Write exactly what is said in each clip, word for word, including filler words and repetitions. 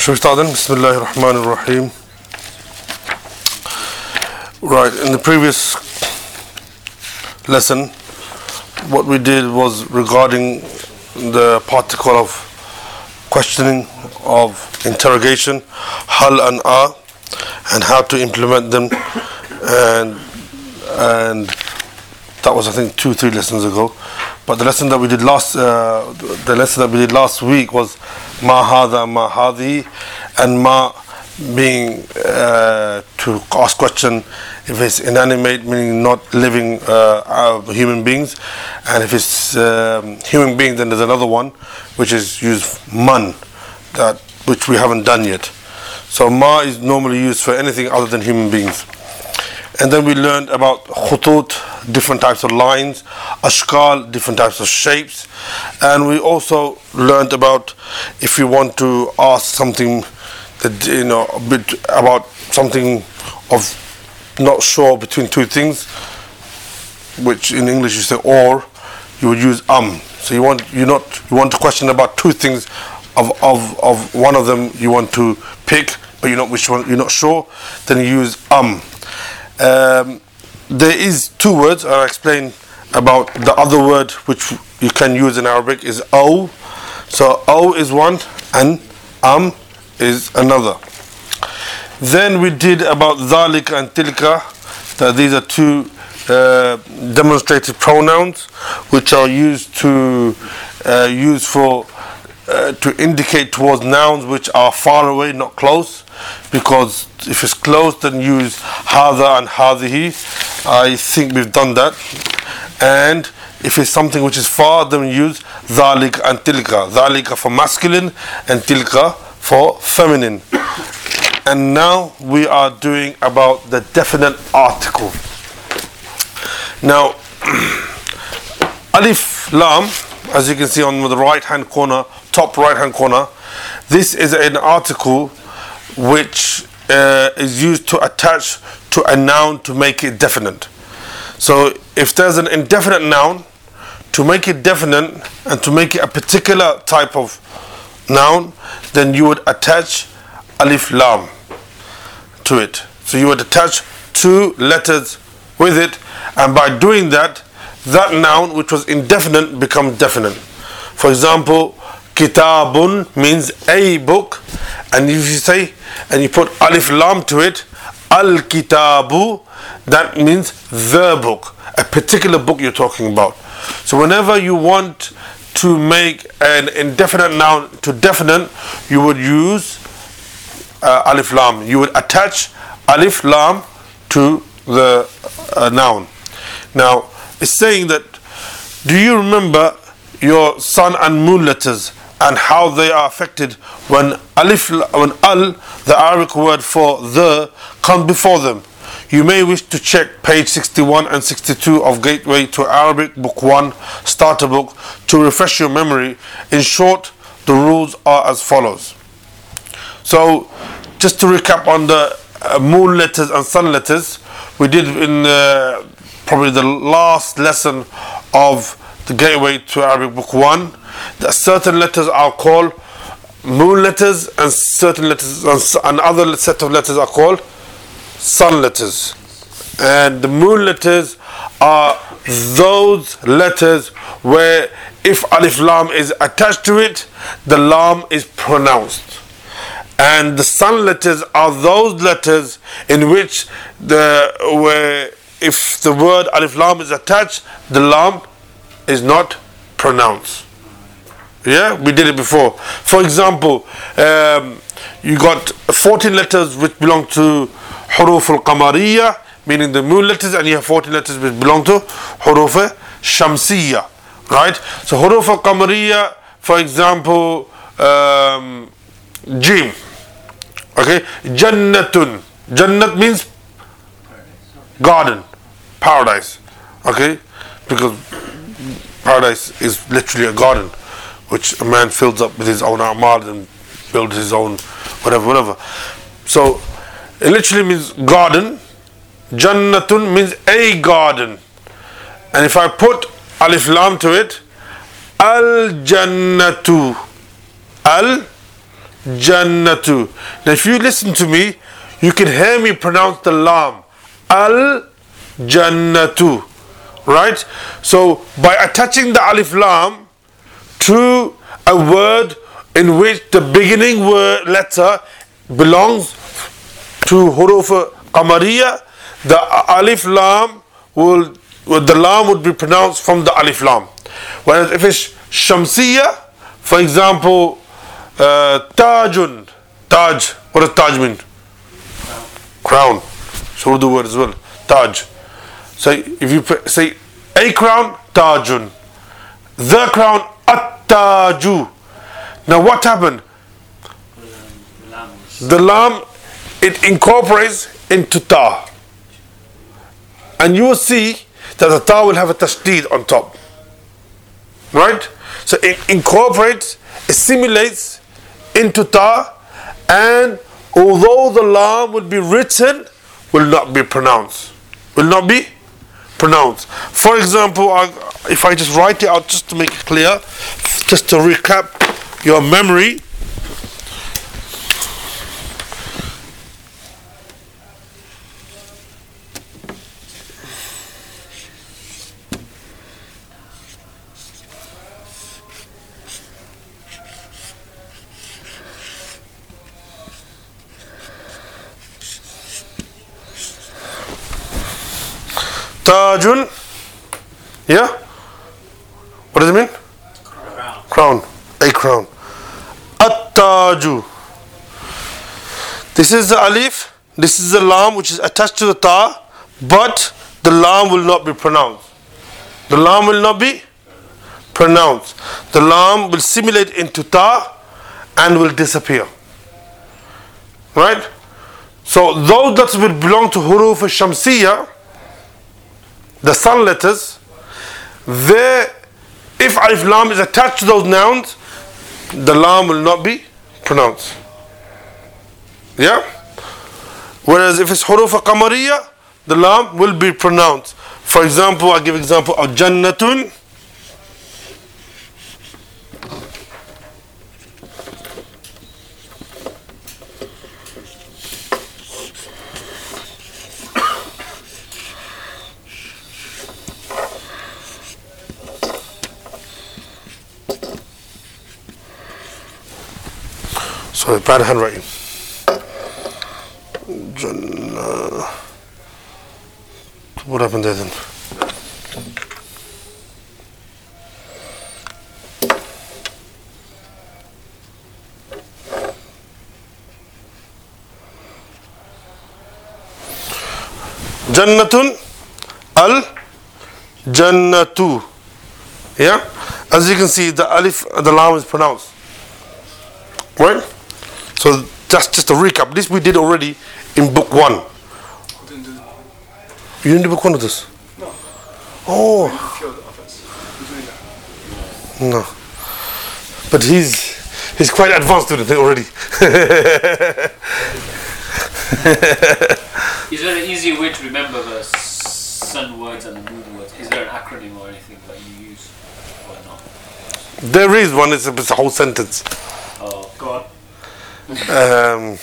Shall we start then? Bismillahir Rahmanir Rahim. Right, in the previous lesson, what we did was regarding the particle of questioning, of interrogation, hal and a, and how to implement them, and and that was I think two, three lessons ago. But the lesson that we did last, uh, the lesson that we did last week was ma hadha, ma hadi, and ma being uh, to ask question if it's inanimate, meaning not living uh, human beings, and if it's um, human being, then there's another one which is used man, that which we haven't done yet. So ma is normally used for anything other than human beings. And then we learned about khutut, different types of lines, ashkal, different types of shapes, and we also learned about if you want to ask something that, you know, a bit about something of not sure between two things, which in English you say or, you would use um. So you want you not you want to question about two things, of of of one of them you want to pick, but you're not which one you're not sure, then you use um. Um, there is two words I'll explain about. The other word which you can use in Arabic is o. So o is one and am is another. Then we did about dhalik and tilka, that these are two uh, demonstrative pronouns which are used to uh, use for uh, to indicate towards nouns which are far away, not close, because if it's close then use hadha and hadhihi. I think we've done that. And if it's something which is far, then we use dhalik and tilka. Dhalika for masculine and tilka for feminine. And now we are doing about the definite article. Now alif lam, as you can see on the right hand corner, top right hand corner, this is an article which uh, is used to attach to a noun to make it definite. So if there's an indefinite noun, to make it definite and to make it a particular type of noun, then you would attach alif lam to it. So you would attach two letters with it, and by doing that, that noun which was indefinite becomes definite. For example, kitabun means a book, and if you say and you put alif lam to it, al kitabu, that means the book, a particular book you're talking about. So whenever you want to make an indefinite noun to definite, you would use uh, alif lam. You would attach alif lam to the uh, noun. Now it's saying that, do you remember your sun and moon letters and how they are affected when alif, when al, the Arabic word for the, comes before them? You may wish to check page sixty-one and sixty-two of Gateway to Arabic Book one, Starter Book, to refresh your memory. In short, the rules are as follows. So, just to recap on the uh, moon letters and sun letters, we did in uh, probably the last lesson of the Gateway to Arabic Book one, that certain letters are called moon letters and certain letters and another set of letters are called sun letters. And the moon letters are those letters where if alif lam is attached to it, the lam is pronounced. And the sun letters are those letters in which the where if the word alif lam is attached, the lam is not pronounced. Yeah, we did it before. For example, um, you got fourteen letters which belong to huruf al-qamariyya, meaning the moon letters, and you have fourteen letters which belong to huruf shamsiyya, right? So huruf al-qamariyya, for example, um, jim, okay, jannatun. Jannat means garden, paradise, okay, because paradise is literally a garden which a man fills up with his own a'mal and builds his own whatever, whatever. So it literally means garden. Jannatun means a garden. And if I put alif lam to it, al jannatu, al Jannatu. Now if you listen to me, you can hear me pronounce the lam. Al-Jannatu. Right? So by attaching the alif lam to a word in which the beginning word letter belongs to huruf qamariya, the alif lam will, the lam would be pronounced from the alif lam. Whereas if it's shamsiya, for example, uh, tajun, taj, what does taj mean? Crown. So Urdu word as well, taj. So if you put, say a crown, tajun. The crown, at-taju. Now what happened? The lam, it incorporates into ta. And you will see that the ta will have a tashdid on top. Right? So it incorporates, assimilates into ta, and although the lam will be written, will not be pronounced. Will not be pronounced. For example, I, if I just write it out just to make it clear, just to recap your memory. Tajun, yeah? What does it mean? Crown. Crown, a crown. At-taju. This is the alif, this is the lam which is attached to the ta, but the lam will not be pronounced. The lam will not be pronounced. The lam will simulate into ta and will disappear. Right? So those that will belong to huruf al-shamsiyya, the sun letters, there, if alif lam is attached to those nouns, the lam will not be pronounced. Yeah? Whereas if it's huruf al-qamariya, the lam will be pronounced. For example, I give example of jannatun. Sorry, bad handwriting. Jannah. What happened there then? Jannatun al Jannatu. Yeah? As you can see, the alif, the lam is pronounced. Right? So that's just a recap. This we did already in book one. You didn't do book one of this? No. Oh. No. But he's he's quite advanced with it already. Is there an easy way to remember the sun words and the moon words? Is there an acronym or anything that you use or not? There is one. It's a, it's a whole sentence. Oh, God. Um,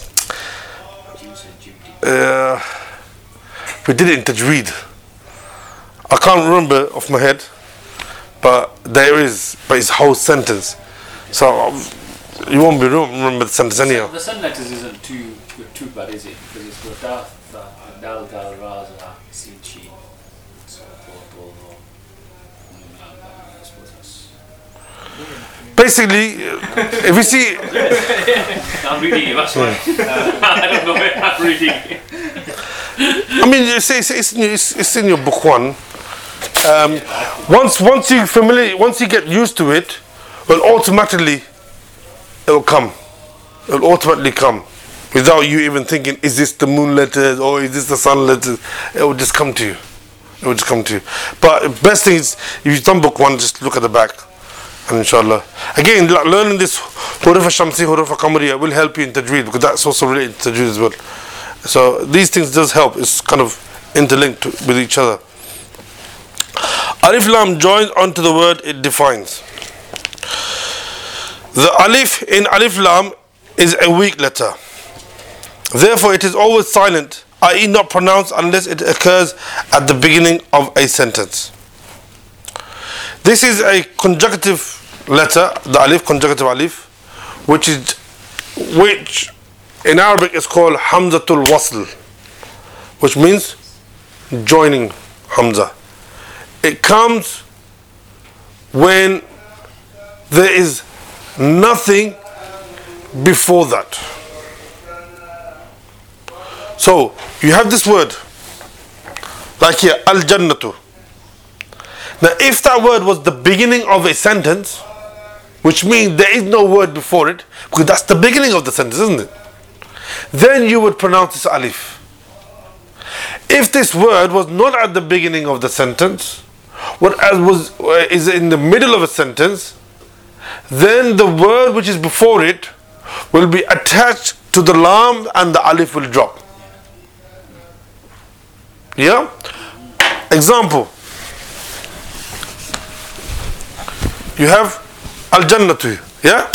uh, we did it in Tajweed. I can't remember off my head, but there is, but it's a whole sentence. So um, you won't be remember the sentence anyhow. The sun letters isn't too too bad, is it? Because it's got da, tha, dal, gal, ra, za, sin, shin, so bo, bo, bo. I suppose that's. Basically, if you see, I'm reading it. That's why. I don't know if I'm reading it. I mean, it's, it's, it's, in your, it's, it's in your book one. Um, once, once you familiar, once you get used to it, well, automatically it will come. It will automatically come, without you even thinking, is this the moon letters or is this the sun letters? It will just come to you. It will just come to you. But best thing is, if you've done book one, just look at the back. And inshallah, again, learning this huruf al-shamsi, huruf al-qamariya will help you in tajweed, because that's also related to tajweed as well. So these things does help. It's kind of interlinked with each other. Alif lam joins onto the word it defines. The alif in alif lam is a weak letter. Therefore, it is always silent, that is not pronounced unless it occurs at the beginning of a sentence. This is a conjunctive letter, the alif, conjunctive alif, which is which in Arabic is called Hamzatul Wasl, which means joining Hamza. It comes when there is nothing before that. So you have this word, like here, Al Jannatu. Now, if that word was the beginning of a sentence, which means there is no word before it, because that's the beginning of the sentence, isn't it? Then you would pronounce this alif. If this word was not at the beginning of the sentence, what as was uh, is in the middle of a sentence, then the word which is before it will be attached to the lam and the alif will drop. Yeah? Example. You have Al-Jannatu, yeah?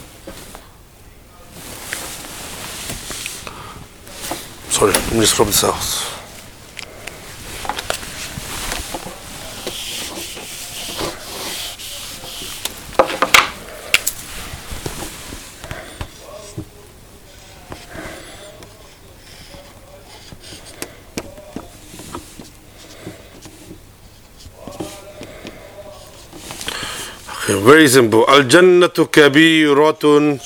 Sorry, let me just rub this out. Okay, very simple. Al-Jannatu kabiratun.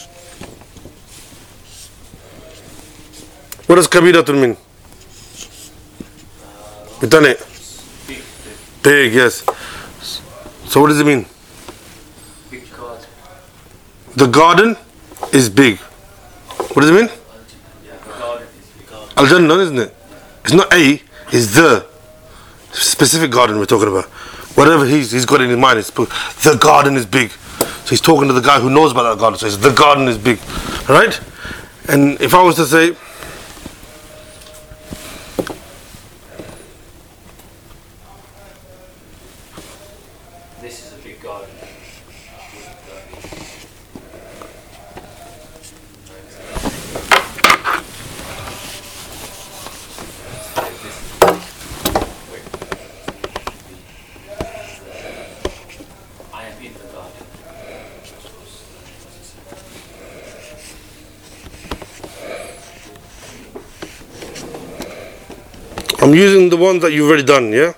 What does kabiratun mean? We've done it. Big, Big, yes. So what does it mean? big garden. The garden is big. What does it mean? Yeah, the garden is big. Garden. Al-Jannah, isn't it? It's not a, it's the specific garden we're talking about. Whatever he's, he's got in his mind, it's, the garden is big. So he's talking to the guy who knows about that garden. So he says, the garden is big. Alright? And if I was to say, This is a big garden. I am in the garden. I'm using the ones that you've already done, yeah?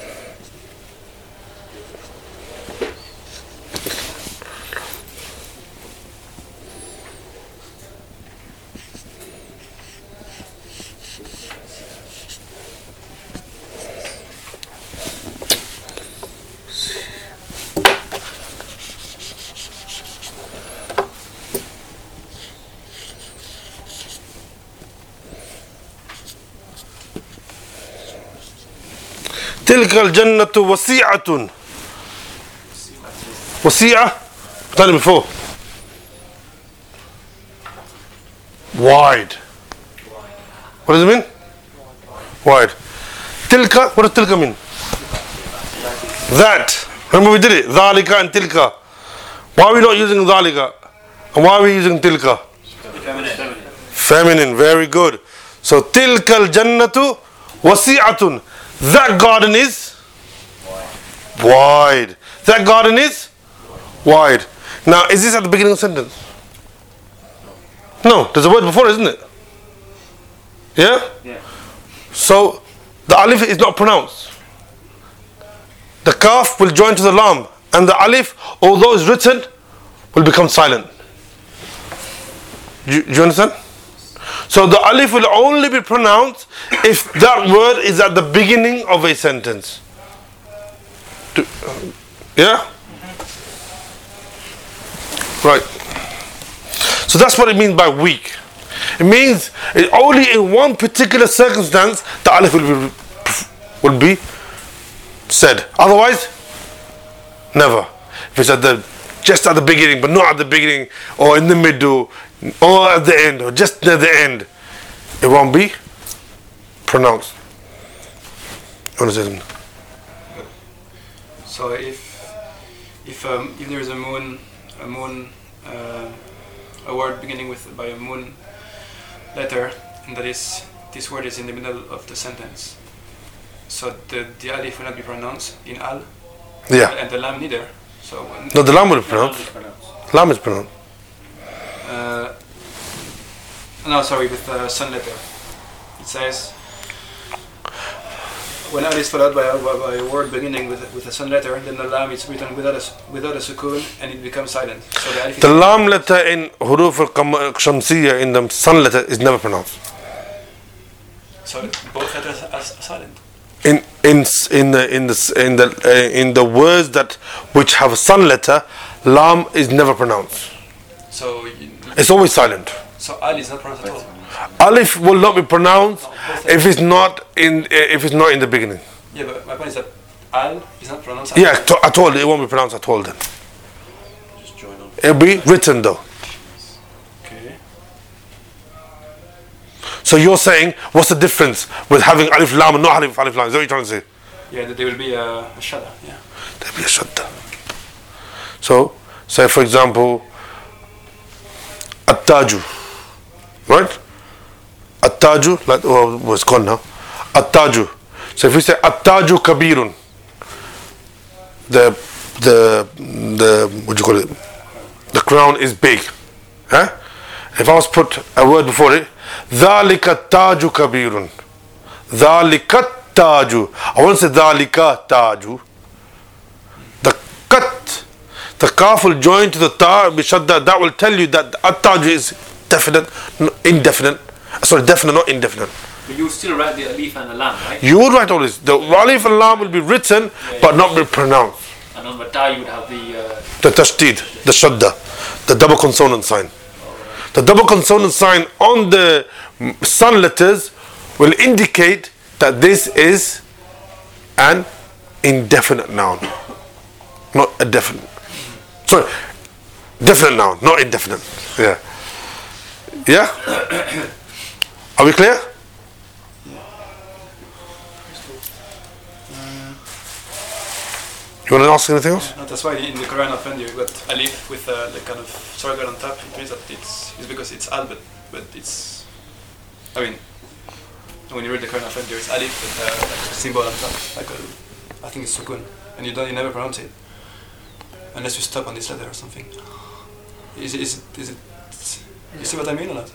تلك الجنة وسيعة. وسيعة. Tell me before. Wide. What does it mean? Wide. تلك. What does تلك mean? That. Remember we did it. ذلك and تلك. Why are we not using ذلك? And why are we using تلك? Feminine. Feminine. Very good. So تلك الجنة وسيعة. That garden is wide. wide. That garden is wide. Now, is this at the beginning of the sentence? No. There's a word before, isn't it? Yeah? Yeah. So, the alif is not pronounced. The kaf will join to the lam. And the alif, although it's written, will become silent. Do you, do you understand? So the alif will only be pronounced if that word is at the beginning of a sentence. Do, yeah? Right. So that's what it means by weak. It means it only in one particular circumstance the alif will be, will be said. Otherwise, never. If it's at the just at the beginning, but not at the beginning, or in the middle, or at the end, or just near the end, it won't be pronounced. You understand? So if if um, if there is a moon a moon uh, a word beginning with by a moon letter, and that is this word is in the middle of the sentence. So the, the alif will not be pronounced in al, Yeah. and the lam neither. So when No, the lam will be Lam pronounced. is pronounced. Lam is pronounced. uh, no, sorry, with the sun letter, it says when al is followed by a, by a word beginning with with a sun letter, then the lam is written without a s- without a sukun, and it becomes silent. So the alif is The lam letter in huruf al-shamsiyya, in the sun letter, is never pronounced. so both letters are, are silent. In in s- in the in the s- in the uh, in the words that which have a sun letter, lam is never pronounced. So you, It's always silent. so al is not pronounced at all. Alif will not be pronounced if it's not in if it's not in the beginning. Yeah, but my point is that al is not pronounced. At Yeah, all. to, at all. It won't be pronounced at all. Then Just join on. it'll be written though. Okay. So you're saying, what's the difference with having alif lam and not alif alif lam? Is that what you're trying to say? Yeah, that there will be a, a shadda. Yeah. There'll be a shadda. So, say for example, at-taju, right? At-taju, like oh, what's gone now? At-taju. So if we say at-taju kabirun, the the the what do you call it? The crown is big. Huh? If I was put a word before it, ذَلِكَ التَّاجُ كَبِيرٌ. ذَلِكَ التَّاجُ. I won't say ذَلِكَ تَاجُ. The cut, the kaf will join to the ta bishadda. That will tell you that at-taj is definite, no, indefinite. Sorry, definite, not indefinite. But you still write the alif and the lam, right? You would write all this. The alif and lam will be written, but not be pronounced. And on the ta you would have the. Uh, The tashdid, the shadda, the double consonant sign. The double consonant sign on the mm, sun letters will indicate that this is an indefinite noun, not a definite. Sorry, definite noun, not indefinite. Yeah. Yeah? Are we clear? You want to ask anything else? No, that's why in the Quran often you got alif with uh, the kind of circle on top. It means that it's, it's because it's al, but, but it's. I mean, when you read the Quran often there is alif with uh, like a symbol on top, like a, I think it's sukun, and you don't, you never pronounce it unless you stop on this letter or something. Is it, is it, is it, you see what I mean or not?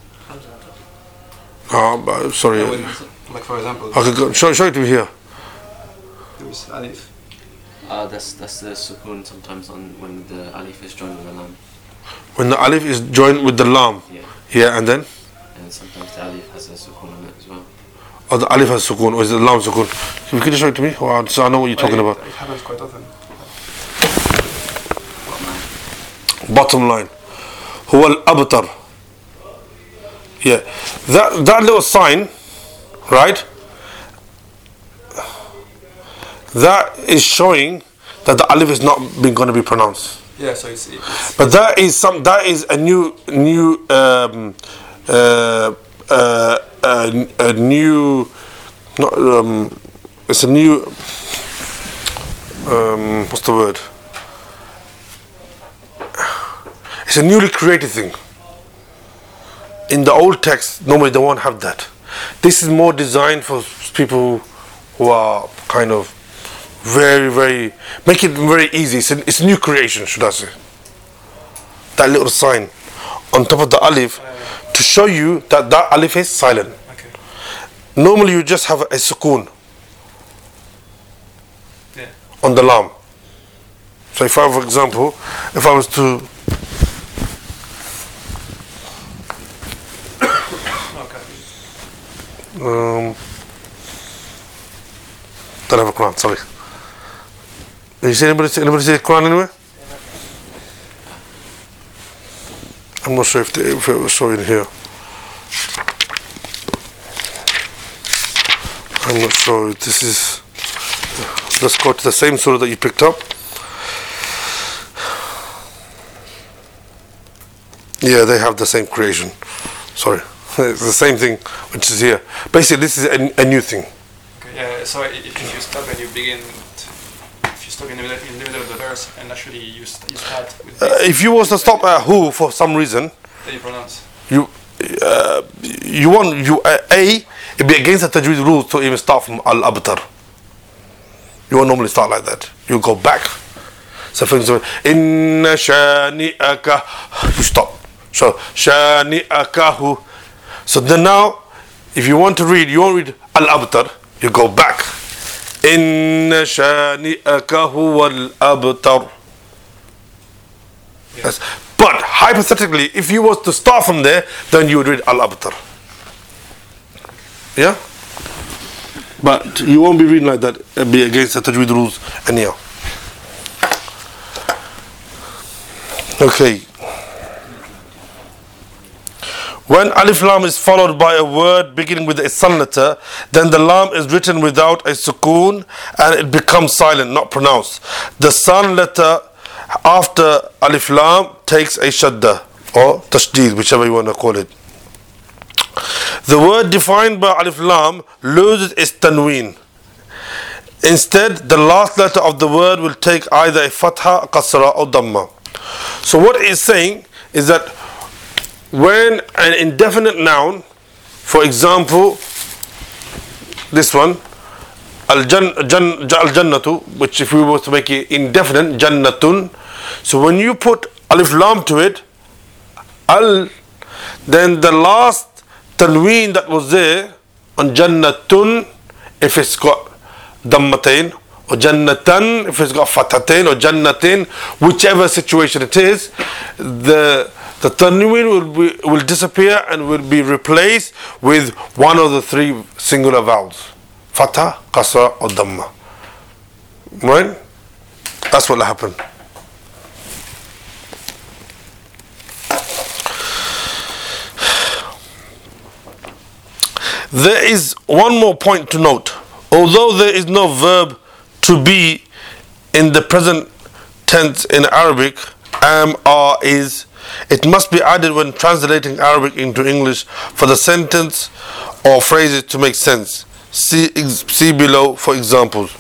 Oh, but, sorry. Yeah, when, like for example, Okay, go, show, show it to me here. there is alif. uh, that's that's the sukun sometimes on when the alif is joined with the lam. When the alif is joined with the lam. Yeah. Yeah, and then? And sometimes the alif has a sukun on it as well. Or the alif has sukoon, or is it lam sukoon? Can you show it to me? Wow, so I know what you're talking Well, about. it, it happens quite often. Bottom line. هو الأبتر. Yeah. That, that little sign, right? That is showing that the alif is not been going to be pronounced. Yeah, so it's, it's But that is some. That is a new, new, um, uh, uh, uh, a new. Not. Um, it's a new. Um, what's the word? It's a newly created thing. In the old text, normally they won't have that. This is more designed for people who are kind of very, very, make it very easy. It's a, it's a new creation, should I say. That little sign on top of the alif to show you that that alif is silent. okay. Normally you just have a, a sukoon Yeah. on the lam. So if I, for example, if I was to, Okay. um, don't have a Quran, sorry. Did you see anybody, anybody see the Quran anywhere? I'm not sure if, they, if it was showing here. I'm not sure if this is. Let's go to the same surah that you picked up. Yeah, they have the same creation. Sorry. It's the same thing which is here. Basically, this is a, a new thing. Okay, yeah, so i- if if you stop and you begin, if you stop in the middle, in the middle of the verse and actually you, st- you start with Uh, this, if you was to stop at who for some reason, Then you pronounce. You uh, you want you uh, A it'd be against the tajweed rules to even start from al-abtar. You won't normally start like that. You go back. So for example, inna shani'aka, you stop. So shani'akahu. So then now, if you want to read, you won't read al-abtar. You go back. Inna shani'akahu wal-abtar. Yes. But hypothetically, if you was to start from there, then you would read al-abtar. Yeah? But you won't be reading like that. It'll be against the tajweed rules anyhow. Okay. When alif lam is followed by a word beginning with a sun letter, then the lam is written without a sukoon and it becomes silent, not pronounced. The sun letter after alif lam takes a shadda or tashdeed, whichever you want to call it. The word defined by alif lam loses its tanween. Instead, the last letter of the word will take either a fatha, qasra or dhamma. So what it is saying is that when an indefinite noun, for example, this one, al-jannatu, which if we were to make it indefinite, jannatun, so when you put alif lam to it, al, then the last tanween that was there on jannatun, if it's got dammatain, or jannatan, if it's got fatatain, or jannatin, whichever situation it is, the the tanween will be, will disappear and will be replaced with one of the three singular vowels, fatha, qasra, or dhamma. Right? That's what will happen. There is one more point to note. Although there is no verb to be in the present tense in Arabic, am, are, is, it must be added when translating Arabic into English for the sentence or phrases to make sense. See, see below for examples.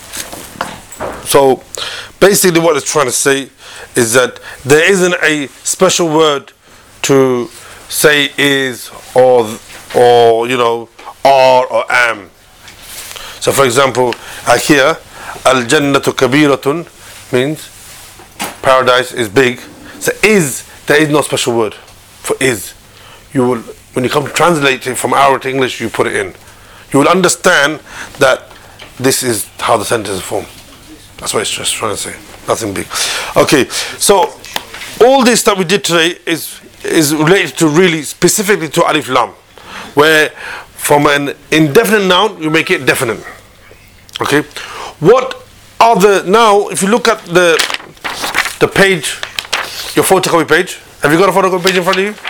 So basically what it's trying to say is that there isn't a special word to say is or or you know are or am. So for example, uh, here al-jannatu kabiratun means paradise is big. So is, there is no special word for is. You will, when you come to translate it from Arabic to English, you put it in. You will understand that this is how the sentence is formed. That's what it's just trying to say. Nothing big. Okay, so all this that we did today is is related to really specifically to alif lam, where from an indefinite noun you make it definite. Okay, what are the, now if you look at the the page, your photocopy page, have you got a photocopy page in front of you?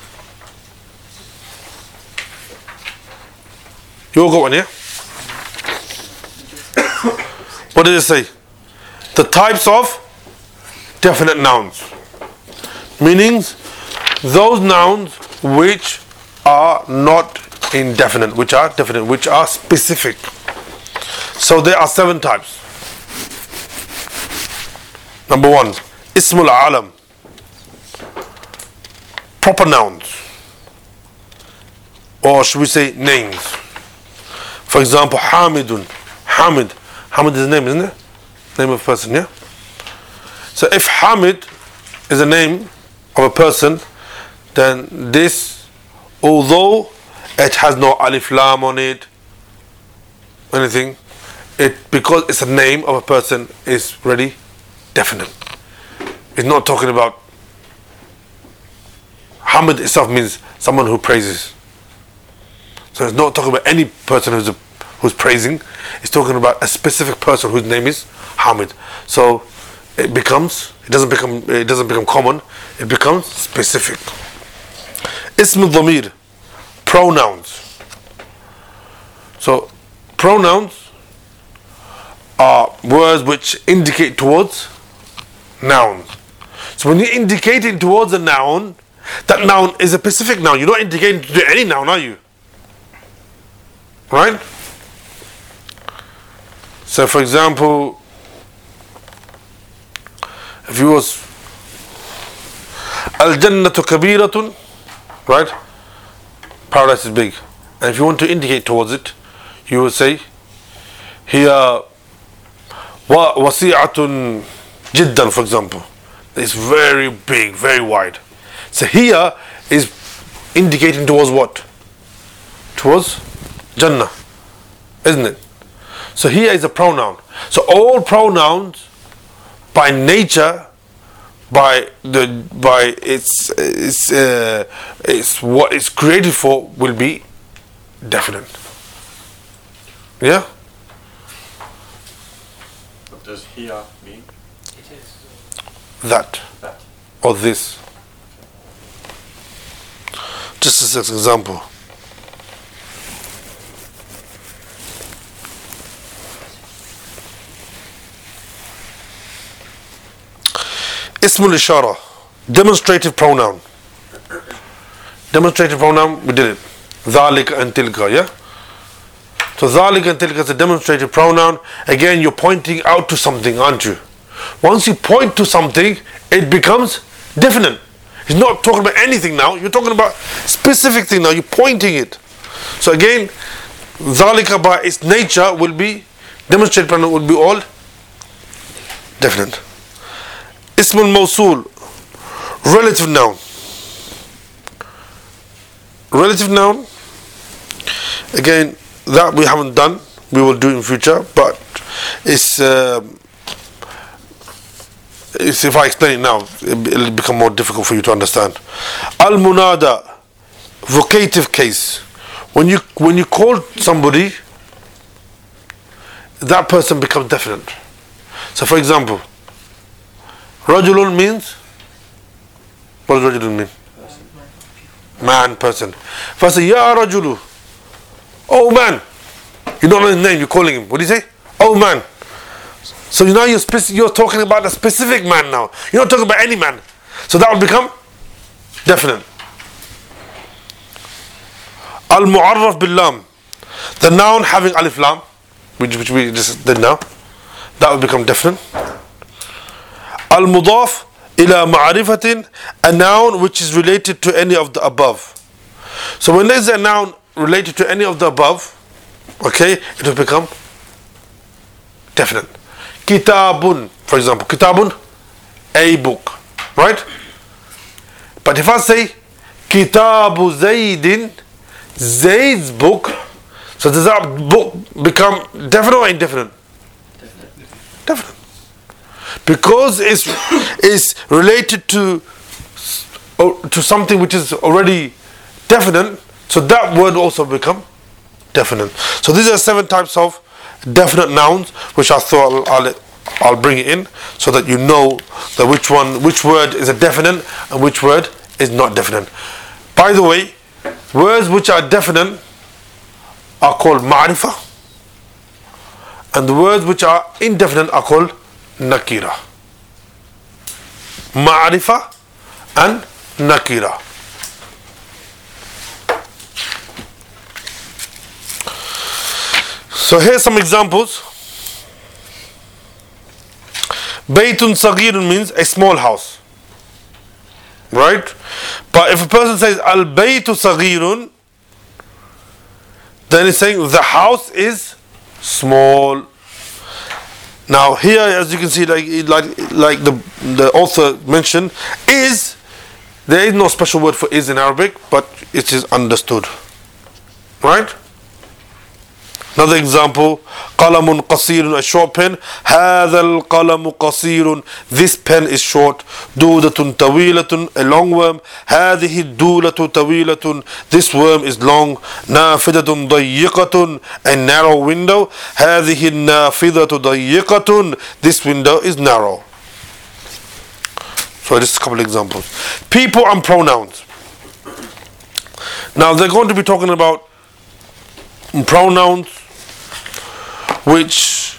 You all got one, yeah? What did it say? The types of definite nouns, meaning those nouns which are not indefinite, which are definite, which are specific. So there are seven types. Number one, ismul alam, proper nouns, or should we say names. For example, Hamidun, Hamid, Hamid is a name, isn't it? Name of a person, yeah? So if Hamid is a name of a person, then this, although it has no alif lam on it, anything, it, because it's a name of a person, is really definite. It's not talking about, Hamid itself means someone who praises. So it's not talking about any person who's a, who's praising. It's talking about a specific person whose name is Hamid. So it becomes, it doesn't become, it doesn't become common. It becomes specific. Ism al-dhamir, pronouns. So pronouns are words which indicate towards nouns. So when you're indicating towards a noun, that noun is a specific noun. You're not indicating to any noun, are you? Right? So for example, if you was Al-Jannatu kabiratun, right? Paradise is big. And if you want to indicate towards it, you will say, here wasi'atun jiddan, for example. It's very big, very wide. So here is indicating towards what? Towards Jannah, isn't it? So here is a pronoun. So all pronouns by nature, by the by its its uh, its what it's created for, will be definite. Yeah. What does here mean? It is. That That. or this. Just as an example. Ismul Ishara, demonstrative pronoun. Demonstrative pronoun, we did it. Dhalik and tilka, yeah? So dhalik and tilka is a demonstrative pronoun. Again, you're pointing out to something, aren't you? Once you point to something, it becomes definite. He's not talking about anything now, you're talking about specific thing now, you're pointing it. So again, dhalika by its nature will be, demonstrative pronoun will be all definite. Ismul Mawsul, relative noun. Relative noun, again, that we haven't done, we will do in future, but it's, uh, it's if I explain it now, it'll become more difficult for you to understand. Al-Munada, vocative case. When you when you call somebody, that person becomes definite. So for example, Rajulun means, what does Rajulun mean? Man, person. If I say, Ya Rajulu, oh man, you don't know his name, you're calling him. What do you say? Oh man. So now you're, speci- you're talking about a specific man now. You're not talking about any man. So that will become definite. Al-Mu'arraf bil-Lam, the noun having alif lam, which, which we just did now, that will become definite. Al-Mudaf ila ma'arifatin, a noun which is related to any of the above. So when there's a noun related to any of the above, okay, it will become definite. Kitabun, for example, kitabun, a book, right? But if I say Kitabu Zaydin, Zayd's book, so does that book become definite or indefinite? Definite. Because it's, it's related to, to something which is already definite, so that word also become definite. So these are seven types of definite nouns, which I thought I'll, I'll, I'll bring it in so that you know that which one, which word is a definite and which word is not definite. By the way, words which are definite are called ma'rifah, and the words which are indefinite are called nakira. Ma'rifah and nakira. So here's some examples. Baytun Saghirun means a small house, right? But if a person says Al Baytu Saghirun, then it's saying the house is small. Now here, as you can see, like like like the the author mentioned, is, there is no special word for is in Arabic, but it is understood, right? Another example, قلم قصير, a short pen. هذا القلم قصير, this pen is short. دودة طويلة, a long worm. هذه الدولة طويلة, this worm is long. نافذة ضيقة, a narrow window. هذه النافذة ضيقة, this window is narrow. So just a couple of examples. People and pronouns. Now they're going to be talking about pronouns which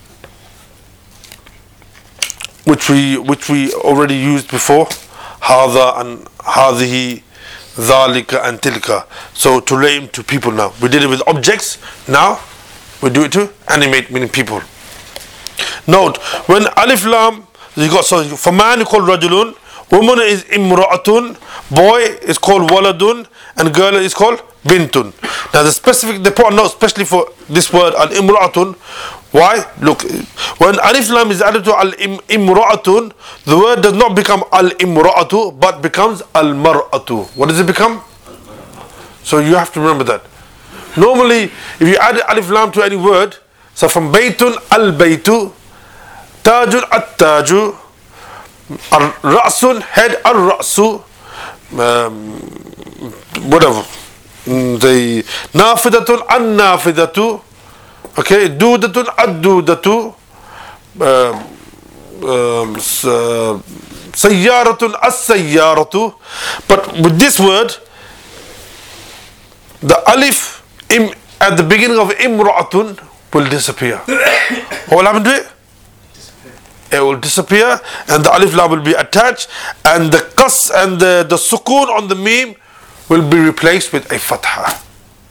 which we which we already used before, هذا and هذه, ذلك and tilka. So to relate to people now. We did it with objects, now we do it to animate, meaning people. Note, when alif lam, you got, so for man you call rajulun, woman is imra'atun, boy is called waladun, and girl is called bintun. Now the specific, they put a note especially for this word al-imra'atun. Why? Look, when alif lam is added to al-imra'atun, the word does not become al-imra'atu, but becomes al-mar'atu. What does it become? So you have to remember that. Normally, if you add alif lam to any word, so from baytun al-baytu, tajun at-taju, ra'sun, head, al-ra'su, um, whatever. The nafidatun an-nafidatu, okay, dudatun ad-dudatu, sayyaratun as-sayyaratu. But with this word, the alif im, at the beginning of imra'atun will disappear. What will happen to it? It will disappear, and the alif lam will be attached, and the qas and the, the sukoon on the meme will be replaced with a fatha.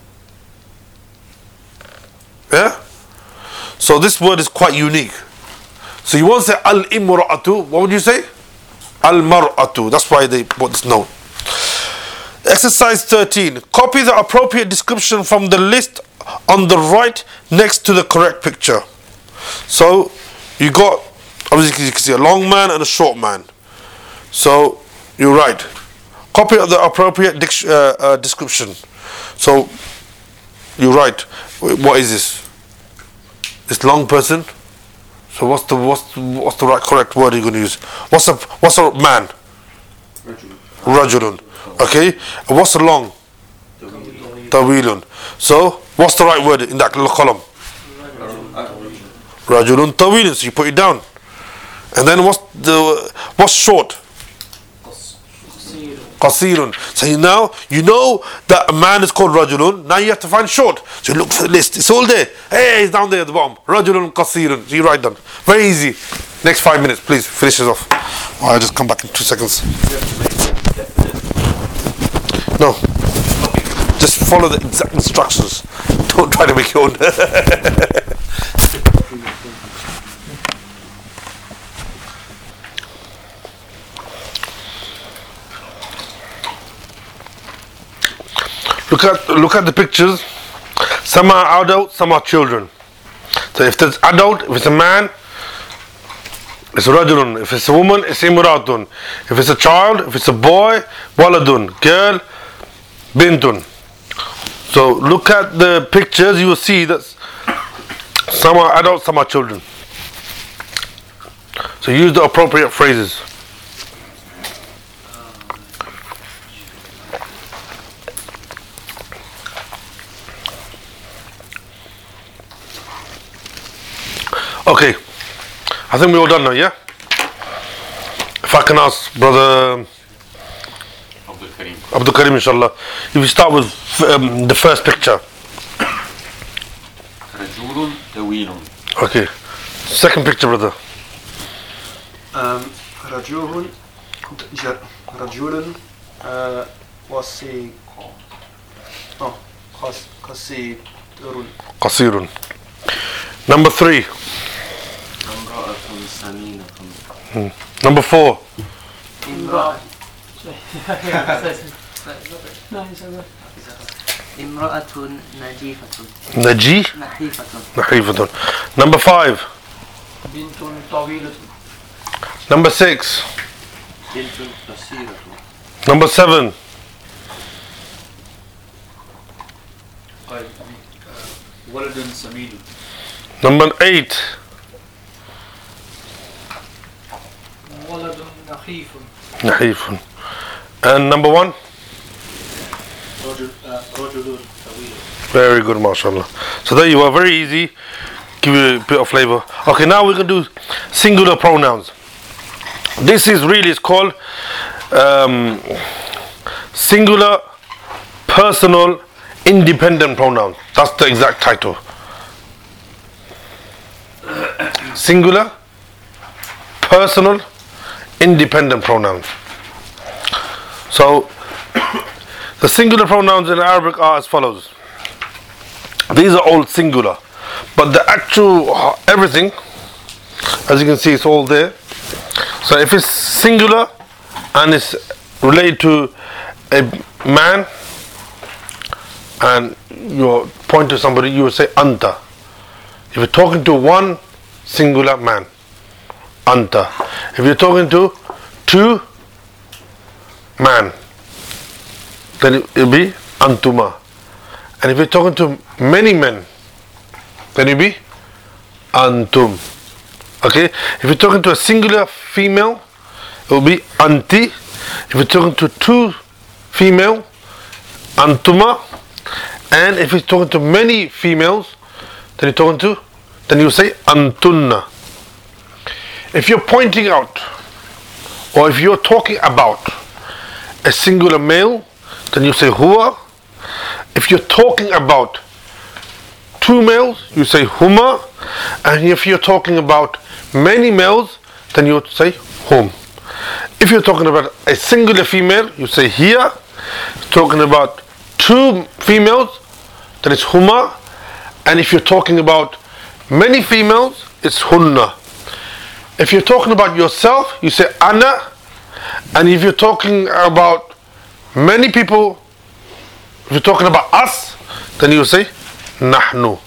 Yeah? So this word is quite unique. So you won't say al-imra'atu, what would you say? Al-mar'atu. That's why they put this note. Exercise thirteen. Copy the appropriate description from the list on the right next to the correct picture. So you got, obviously you can see a long man and a short man. So you write, copy the appropriate dic- uh, uh, description. So you write, what is this? This long person. So what's the what's what's the right correct word you're going to use? What's a what's a man? Rajulun. Okay. And what's a long? Tawilun. So what's the right word in that little column? Rajulun tawilun. So you put it down. And then what's the what's short? Qasirun. So now you know that a man is called Rajulun. Now you have to find short. So you look for the list. It's all there. Hey, it's down there at the bottom. Rajulun Qasirun. So you write down. Very easy. Next five minutes, please. Finish this off. Oh, I'll just come back in two seconds. No. Just follow the exact instructions. Don't try to make your own. Look at look at the pictures. Some are adult, some are children. So if there's adult, if it's a man, it's rajulun. If it's a woman, it's imratun. If it's a child, if it's a boy, waladun. Girl, bintun. So look at the pictures. You will see that some are adults, some are children. So use the appropriate phrases. Okay, I think we're all done now, yeah? If I can ask Brother Abdul Karim. Abdul Karim, inshallah, if we start with um, the first picture. رجل طويل. Okay, second picture, brother. Um, رجل رجل uh, قصير oh قص قصير Qasirun. Number three. Hmm. Number four. امرأة نجيفة Naji. نحيفة Nahifatun. Number five. بنت طويلة Number six. بنت قصيرة Number seven. waladun samidun. Number eight. ولد نحيف Nahifun. And number one. رجل رجل طويل. Very good, mashallah. So there you are, very easy. Give you a bit of flavor. Okay, now we're going to do singular pronouns. This is really, it's called um, singular personal independent pronoun. That's the exact title. Singular personal independent pronoun. So the singular pronouns in Arabic are as follows. These are all singular, but the actual uh, everything, as you can see, it's all there. So if it's singular and it's related to a man, and you point to somebody, you will say anta. If you're talking to one singular man, anta. If you're talking to two man, then it will be antuma. And if you're talking to many men, then it will be antum. Okay? If you're talking to a singular female, it will be anti. If you're talking to two female, antuma. And if you're talking to many females, then you're talking to, then you say antunna. If you're pointing out, or if you're talking about a singular male, then you say huwa. If you're talking about two males, you say huma. And if you're talking about many males, then you say hum. If you're talking about a singular female, you say hiya. Talking about two females, then it's huma. And if you're talking about many females, it's hunna. If you're talking about yourself, you say ana. And if you're talking about many people, if you're talking about us, then you say nahnu.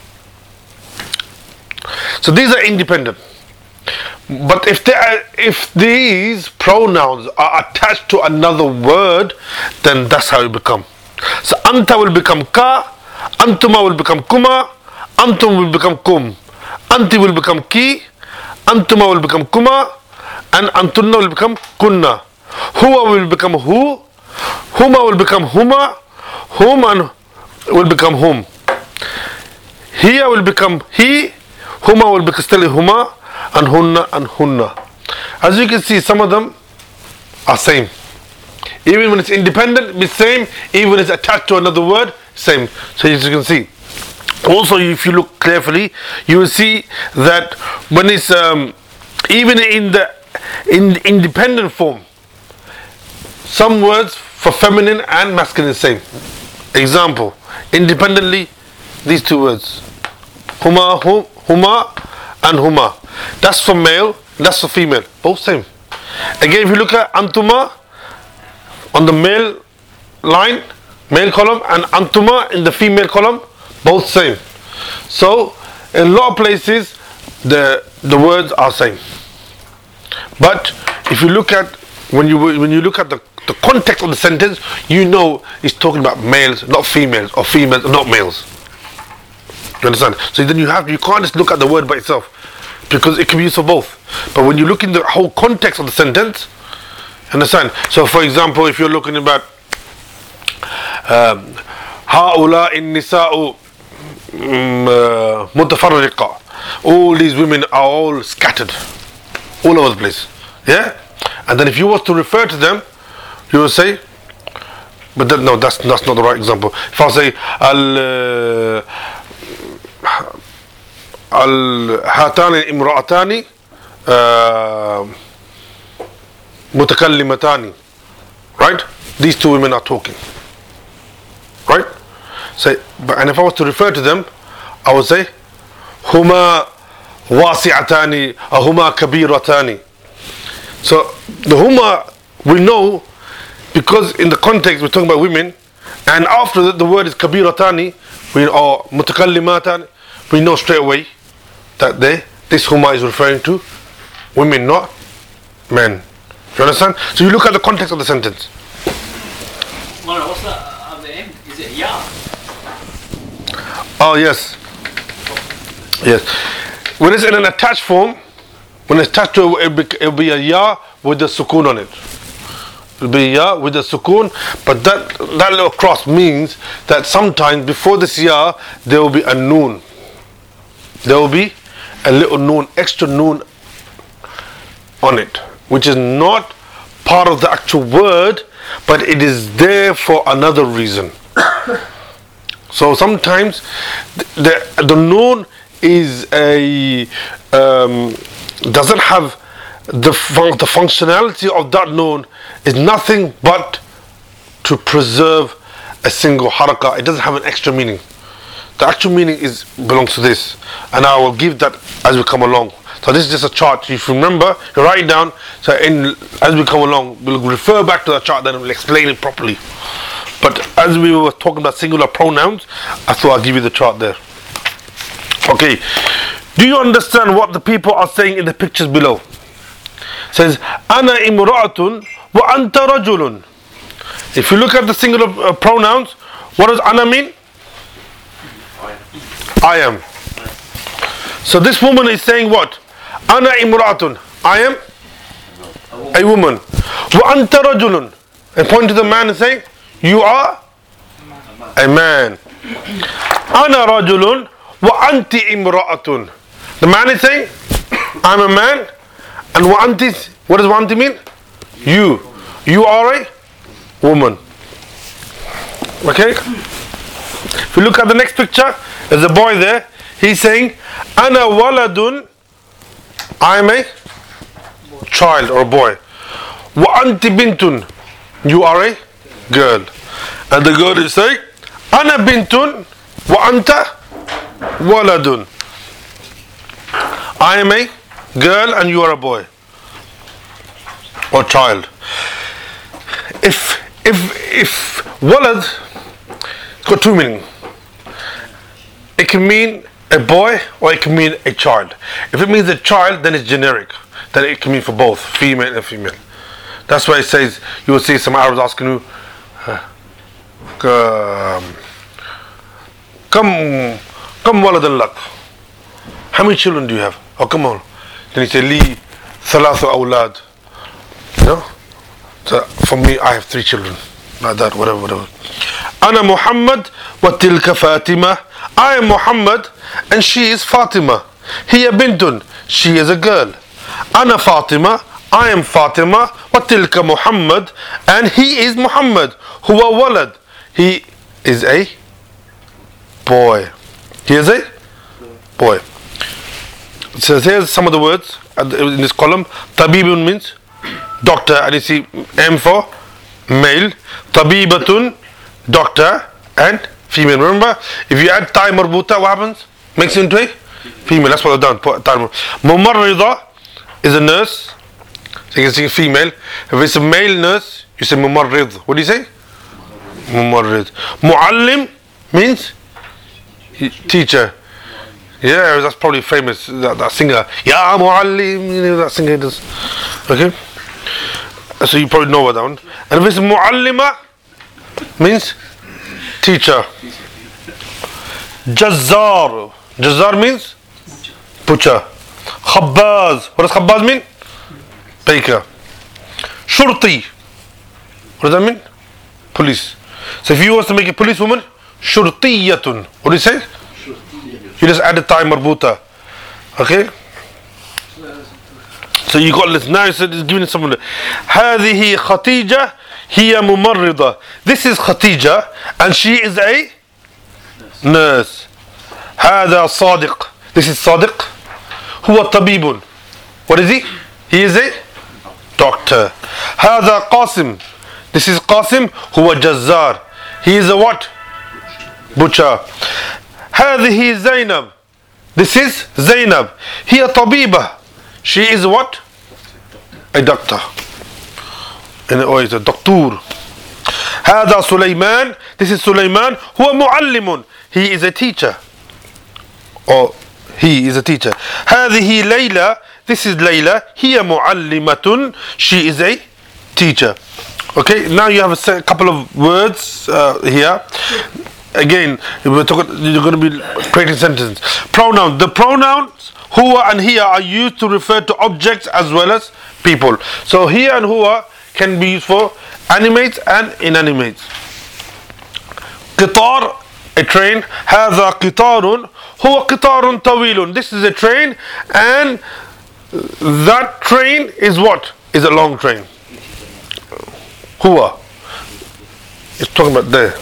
So these are independent. But if they are, if these pronouns are attached to another word, then that's how it becomes. So anta will become ka, antuma will become kuma, antum will become kum, anti will become ki, antuma will become kuma, and antunna will become kunna. Huwa will become hu, huma will become huma, hum and will become hum. Hiya will become he, huma will become still huma, and hunna and hunna. As you can see, some of them are same. Even when it's independent, it's same. Even when it's attached to another word, same. So as you can see. Also, if you look carefully, you will see that when it's um, even in the in the independent form, some words for feminine and masculine same. Example, independently, these two words, huma, hum, huma, and huma. That's for male. That's for female. Both same. Again, if you look at antuma on the male line, male column, and antuma in the female column, both same. So in a lot of places the the words are same. But if you look at when you when you look at the, the context of the sentence, you know it's talking about males, not females, or females, not males. You understand? So then you have you can't just look at the word by itself, because it can be used for both. But when you look in the whole context of the sentence, understand? So for example, if you're looking about هؤلاء النساء متفرقة, all these women are all scattered all over the place, yeah. And then if you was to refer to them, you will say, but that, no, that's that's not the right example. If I say al al hatani imra'atani mutakallimatani, right? These two women are talking, right? Say, but and if I was to refer to them, I would say huma wasi'atani or huma kabiratani. So the huma we know because in the context we're talking about women, and after that the word is kabiratani, we or mutakallimatani, we know straight away that they this huma is referring to women, not men. You understand? So you look at the context of the sentence. Mara, what's that at the end? Is it ya? Oh yes, yes. When it's in an attached form, when it's attached to it, it will be a ya with the sukoon on it. It will be ya with the sukoon, but that that little cross means that sometimes before this ya there will be a noon. There will be a little noon, extra noon on it, which is not part of the actual word, but it is there for another reason. So sometimes the the, the noon is a um, doesn't have the fun- the functionality of that noon is nothing but to preserve a single harakah. It doesn't have an extra meaning. The actual meaning is belongs to this, and I will give that as we come along. So this is just a chart. If you remember, you write it down. So in, as we come along, we'll refer back to the chart, then we'll explain it properly. But as we were talking about singular pronouns, I thought I'd give you the chart there. Okay. Do you understand what the people are saying in the pictures below? It says, Ana imra'atun wa anta rajulun. If you look at the singular uh, pronouns, what does ana mean? I am. So this woman is saying what? Ana imra'atun. I am a woman. Wa anta rajulun. And point to the man and say, you are a man. Ana rajulun wa anti imra'atun. The man is saying, I'm a man. And wa anti, what does wa anti mean? You. You are a woman. Okay? If you look at the next picture, there's a boy there. He's saying, Ana waladun. I'm a child or a boy. Wa anti bintun. You are a girl. And the girl is saying, Ana bintun wa anta waladun. I am a girl and you are a boy or child. If if if walad, it's got two meanings. It can mean a boy or it can mean a child. If it means a child, then it's generic. Then it can mean for both, female and female. That's why it says, you will see some Arabs asking you, um, Come, come waladan lak. How many children do you have? Oh, come on. Then he said, Li thalathu awlad. You know? So for me, I have three children. Like that, whatever, whatever. Ana Muhammad wa tilka Fatima. I am Muhammad and she is Fatima. Hiya bintun. She is a girl. Ana Fatima. I am Fatima. Wa tilka Muhammad. And he is Muhammad. Huwa walad. He is a boy. He is a boy. So here's some of the words in this column. Tabibun means doctor, and you see M for male. Tabibatun, doctor, and female. Remember, if you add ta marbuta, what happens? Makes it into a female. That's what I've done. Mumarrida is a nurse. So you can see female. If it's a male nurse, you say mumarrid. What do you say? Mumarrid. Muallim means teacher. Yeah, that's probably famous, that, that singer. Ya Muallim, you know that singer does. Okay? So you probably know that one. And if it's Muallima, means teacher. Jazzar. Jazzar means butcher. Khabbaz. What does Khabbaz mean? Baker. Shurti. What does that mean? Police. So if you was to make a policewoman, Shurtiyatun. What do you say? You just add the ta marbuta. Okay? So you got this now, so it's giving someone. هذه خديجة هي ممرضة. This is Khadija and she is a nurse. هذا صادق. This is Sadiq. هو طبيب. What is he? He is a doctor. هذا قاسم. This is Qasim. هو جزار. He is a what? Butcher. هذه زينب. This is Zainab. هي طبيبة. She is what? A doctor. And or is a doctor. هذا سليمان. This is Sulaiman. هو معلم. He is a teacher. Or he is a teacher. هذه ليلى. This is Layla. هي معلمة. She is a teacher. Okay, now you have a couple of words uh, here. Again, we're talking, you're going to be creating sentences. Pronoun. The pronouns huwa and hiya are used to refer to objects as well as people. So hiya and huwa can be used for animates and inanimates. Qitar, a train. هذا قطار. هو قطار طويل. This is a train, and that train is what? Is a long train. Huwa. It's talking about there.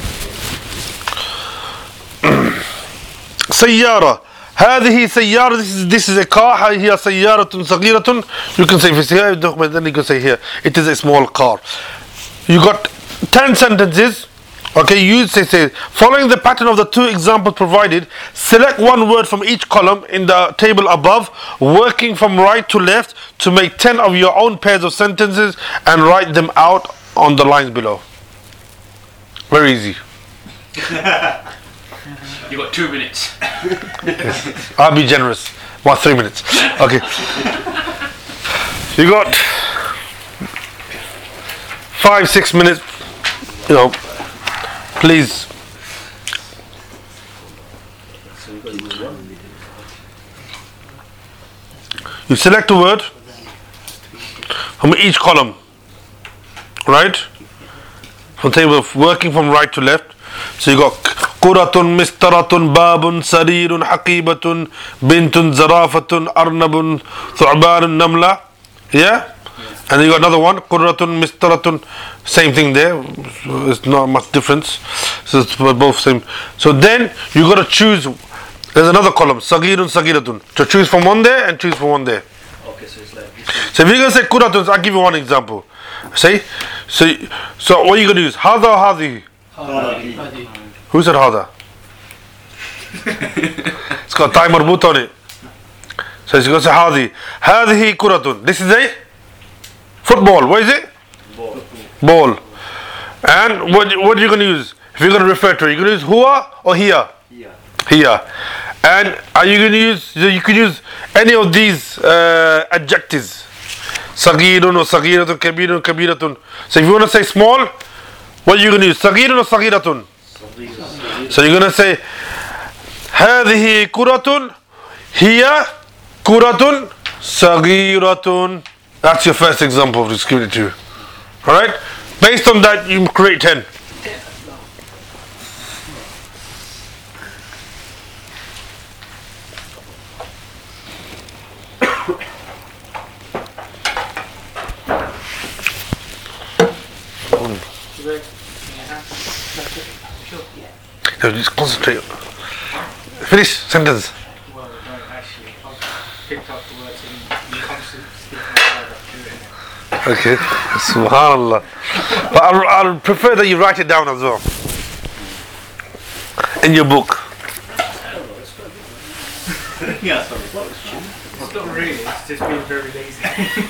سيارة. هذه سيارة. This is, this is a car. هي سيارة صغيرة. You can say this here, then you can say here. It is a small car. You got ten sentences Okay, use say, say following the pattern of the two examples provided, select one word from each column in the table above, working from right to left to make ten of your own pairs of sentences and write them out on the lines below. Very easy. You got two minutes. I'll be generous. What, three minutes? Okay. You got five, six minutes. You know, please. You select a word from each column, right? From table of working from right to left. So you got Quratun, Mistaratun, Babun, Sarirun, Haqibatun, Bintun, Zarafatun, Arnabun, Thu'banun, Namla. Yeah? And then you got another one, Qurratun, Mistaratun, same thing there. It's not much difference. So it's both same. So then you got to choose. There's another column, Sagirun, Sagiratun. To choose from one there and choose from one there. Okay, so it's like. So if you're going to say Qurratun, I'll give you one example. See? So, so what are you going to use? Hada or Hadi? Hadi. Who said Hada? It's got time marbut on it. So it's going to say Hadi. Hadihi Qurratun. This is a football. What is it? Ball. Ball. And what what are you going to use? If you're going to refer to it, you're going to use Hua or Hiya? Yeah. Hiya. And are you going to use, you can use any of these uh, adjectives. Sagirun or Sagiratun, Kabirun, Kabiratun. So if you want to say small, what are you going to use? Sagirun or Sagiratun? So you're going to say هذه كرة هي كرة صغيرة. That's your first example of this, give it to you. Alright? Based on that, you create ten. No, just concentrate. Finish sentence. Well, I don't actually. I've picked up the words and you constantly speak my word up to it. Okay. Subhanallah. But I'll, I'll prefer that you write it down as well. In your book. Yeah, it's not really, it's just being very lazy.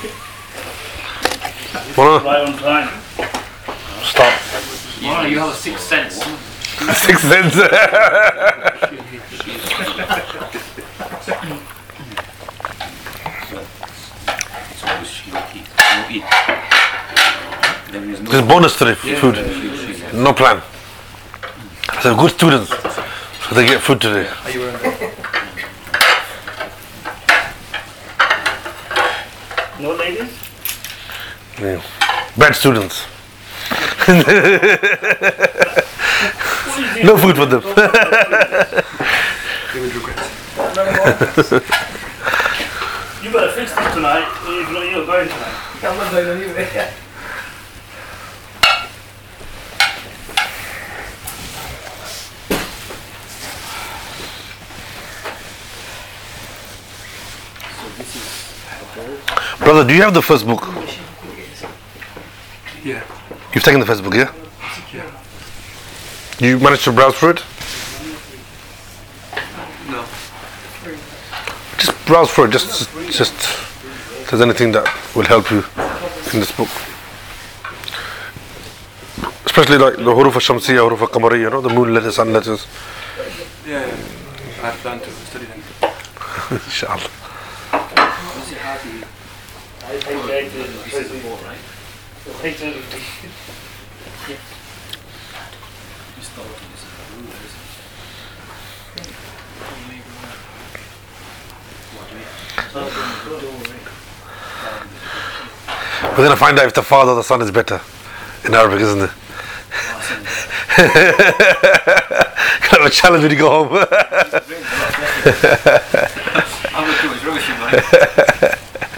Wanna Right on time. stop? Wow, you have a sixth sense. Six cents. There's bonus today, food. No plan. So good students. So they get food today. Are you wearing that? No ladies? Yeah. Bad students. No food for them. They would regret. You better fix this tonight. You're not- you're going tonight. I'm not going anywhere. Brother, do you have the first book? Yeah. You've taken the first book, yeah? Yeah. You managed to browse through it? No. Just browse through it, just, just if there's anything that will help you in this book. Especially like the Huruf al-Shamsiyya, Huruf al-Qamariyya, you know, the moon letters, sun letters. Yeah, yeah. I have planned to study them. Inshallah. I think they did the prison. Take the- We're going to find out if the father or the son is better in Arabic, isn't it? Kind of a challenge when you go home. I'm not too much rubbish in mine.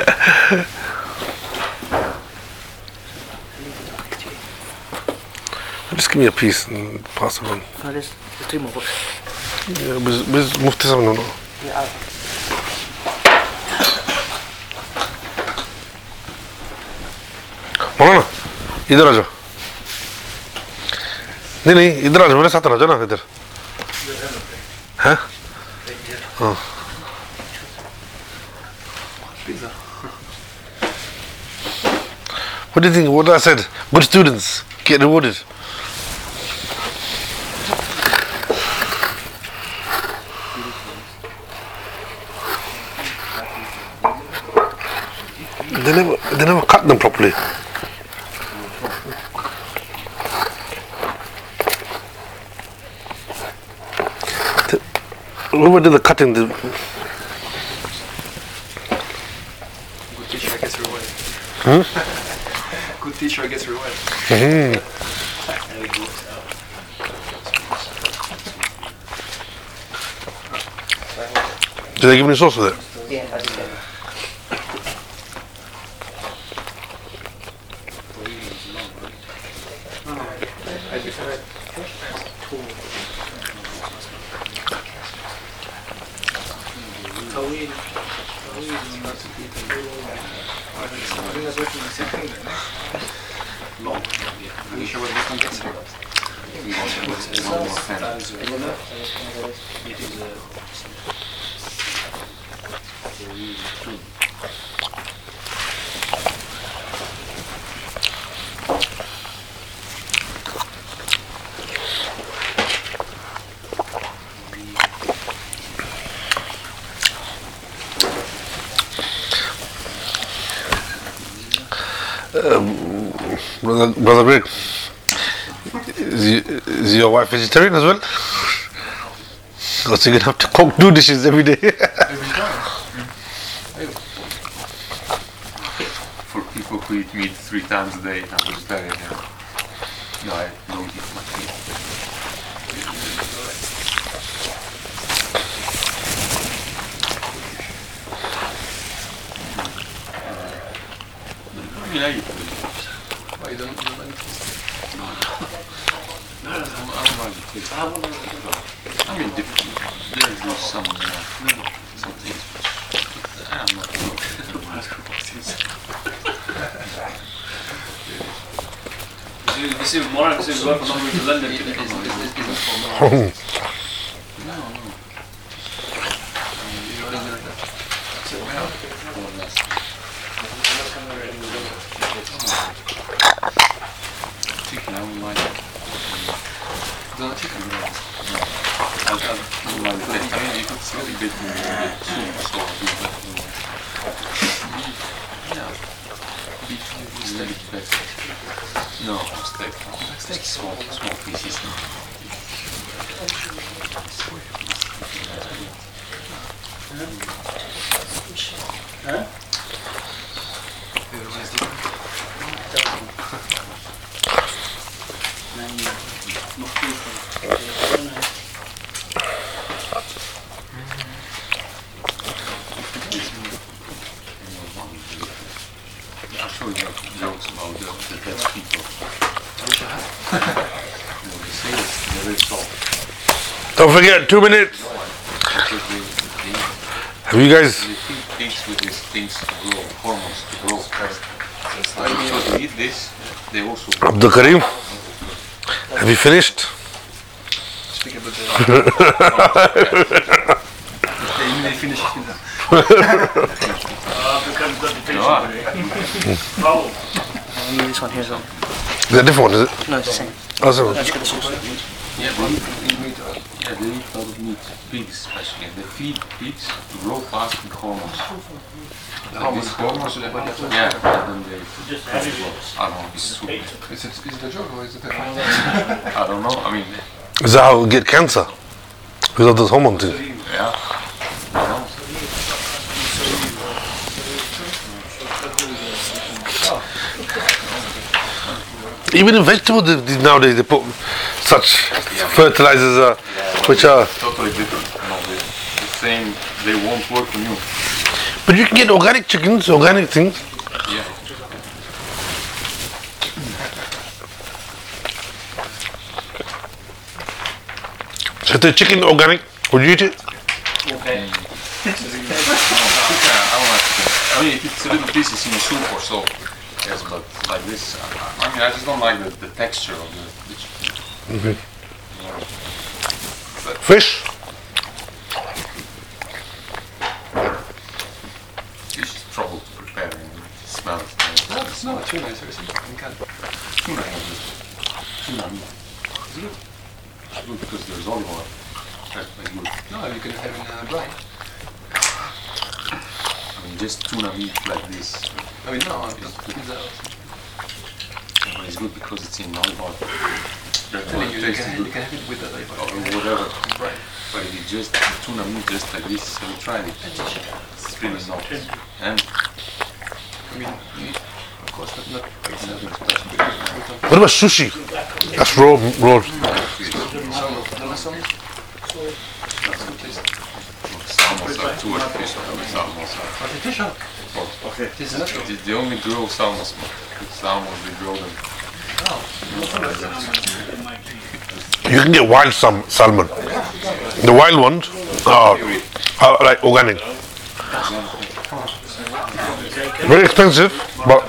Just give me a piece and pass it on. No, there's, there's three more books. Yeah, where's, where's Mufti Sam? No, no. Yeah, मौलाना इधर आ जाओ नहीं नहीं इधर आ जाओ मेरे साथ आ जाओ ना इधर हैं हाँ What do you think? What I said? Good students get rewarded. They never, they never cut them properly. The, whoever did the cutting, the, Good teacher gets rewarded. hmm? Good teacher gets rewarded. Mm. Did they give me sauce with it? Yeah, I did that. طويل طويل خلينا نروح للسكن Are you sure what this one gets rewarded? Brother, Brother Greg, is, you, is your wife vegetarian as well? Because you're going to have to cook two dishes every day. For people who eat meat three times a day, I'm vegetarian. Yeah. No, I don't eat much meat. I mean, I eat vegetables. Why you don't do that? No, I don't, I don't like it. I mean, different. There's no some, uh, some things which I'm not Vi ser morgon, vi ser varför man går till London till No, no. Chicken, I don't like it. Don't chicken. I don't like it. I mean, it's really bit more soup, so I do that. Yeah. Beef is a bit better. No, steak. Steak, small, small pieces. Huh? I'll show you jokes about the, the dead people. You know, they say it's they're very soft. Don't forget, two minutes. Because they, they, Have you guys, they feed pigs with these things to grow, hormones to grow. And because they eat this, they also grow. Abdul Karim, have you finished? Speak about the... They may finish it. Ah, becomes the Ja. Oh, I need this one here as well. Is that a different one, is it? No, it's the same. Oh, sorry. Let's get the sauce. Yeah, they eat, yeah, they eat a lot of meat, pigs especially. They feed pigs to grow fast with hormones. Like these hormones, yeah, and then they, just have it. I don't know, it's soup. Is it, is it a joke or is it a... I don't know, I mean, Is that how we get cancer? Without those hormone things? yeah, I don't know. Even in vegetables they, they, nowadays they put such fertilizers uh, which are... Totally different. You know, the, the same, they won't work on you. But you can get organic chickens, organic things. Yeah. So if the chicken organic, would you eat it? Okay. No, chicken, I don't like chicken. I mean, if it's a little pieces in a soup or so, yes, but like this, I, I mean, I just don't like the, the texture of the, the chicken. Okay. Fish? Fish is trouble to prepare and it smells. No, it's not tuna, it's very simple. You can. Tuna is just tuna meat. It's good. It's good because there's olive oil. That's very good. No, you can have it in a brine. I mean, just tuna meat like this. I mean, no, It's it's, good. it's, uh, But it's good because it's in olive oil. I'm telling you, you Tastes can, good. you can have it with the like, Or whatever. brine. But if you just tuna meat just like this, have you tried it? It's really not. And I mean, you, of course, not, not it's not much, but What about sushi? That's raw, raw. salmons are too artificial. Salmons are. artificial. Okay. This is natural. They, they only grow salmons. Salmons, they grow them. You can get wild sam- salmon. The wild ones are, are like organic. Very expensive, but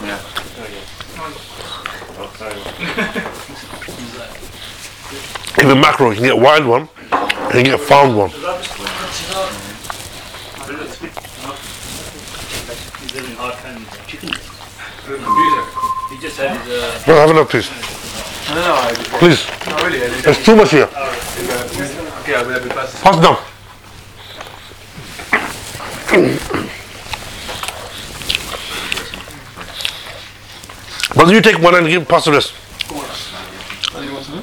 even mackerel, you can get wild one, and you can get farmed one. He's living hard kind of chicken. He just had his, uh, No, have enough, please. No, no, I, Please. no, really, I didn't. There's too much here. Okay, I will have it pass. Pass it down. But you take one and give pass the rest. What do you want to do?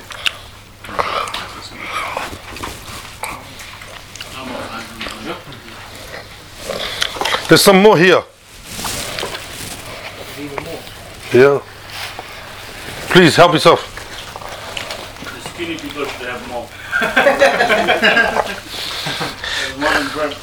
There's some more here. Yeah. Please help yourself. the skinny people should have more. There's one in Brent.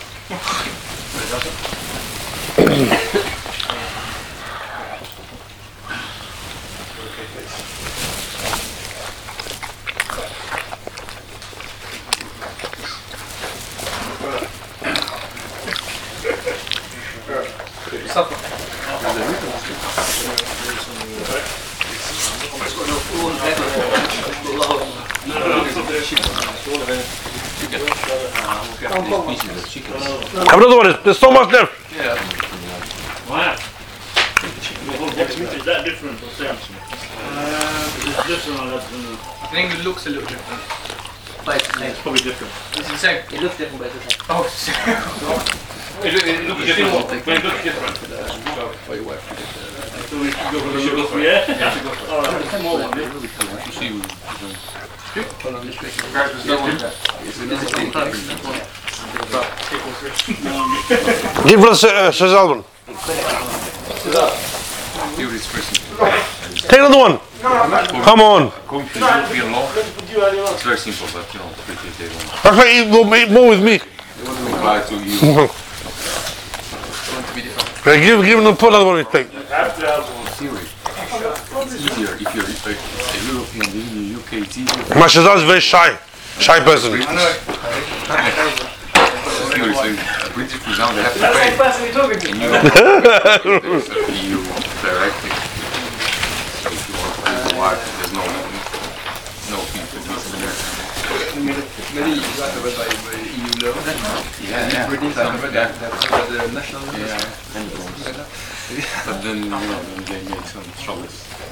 Have another one. There's so much left. Wow. The whole box meat is that different or same? Uh, it's different on that one. I think it looks a little different. But it's the same. It's probably different. It's the same. It looks different, but it's the same. Oh, it's It, look- it looks different. But it looks different. for your wife to get the... So we should go for the sugar for yeah? Yeah. Alright, small one. Yeah. Sushi, we- Hold on, just wait. Give us uh, Shazal one. here is first. Take another one. Come on. Going to European law, it's very simple, but you know, British they don't That's why you will make more with me. apply to you. Okay, give, give them put another one in the plate. Have to have one. Theory. It's easier if you're a, a European in the U K. It's easier. My Shazal is very shy. Shy person. Theory, so a British, for example, they have to pay. person you're talking to. In Europe, there's an E U directive. So if you want to use the wife, there's no no fee for this. Maybe you got covered by by E U law. Yeah, yeah. British are covered by by the national law. Yeah, and but then you know then they make some trouble.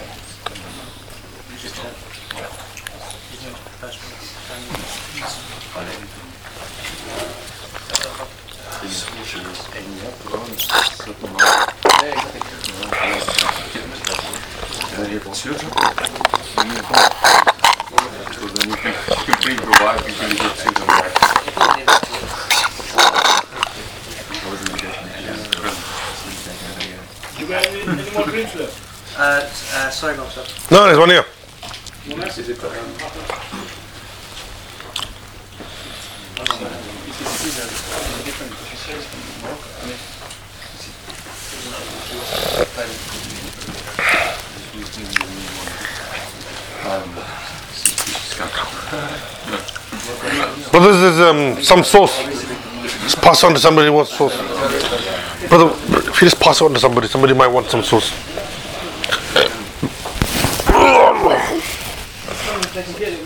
And you have children. Then you so then you can, you can bring your wife until you get children back. You got any, any more drinks left? Uh, uh, sorry, no, sir. No, there's one here. But this is um, some sauce. Just pass on to somebody who wants sauce. Brother, if you just pass it on to somebody, somebody might want some sauce.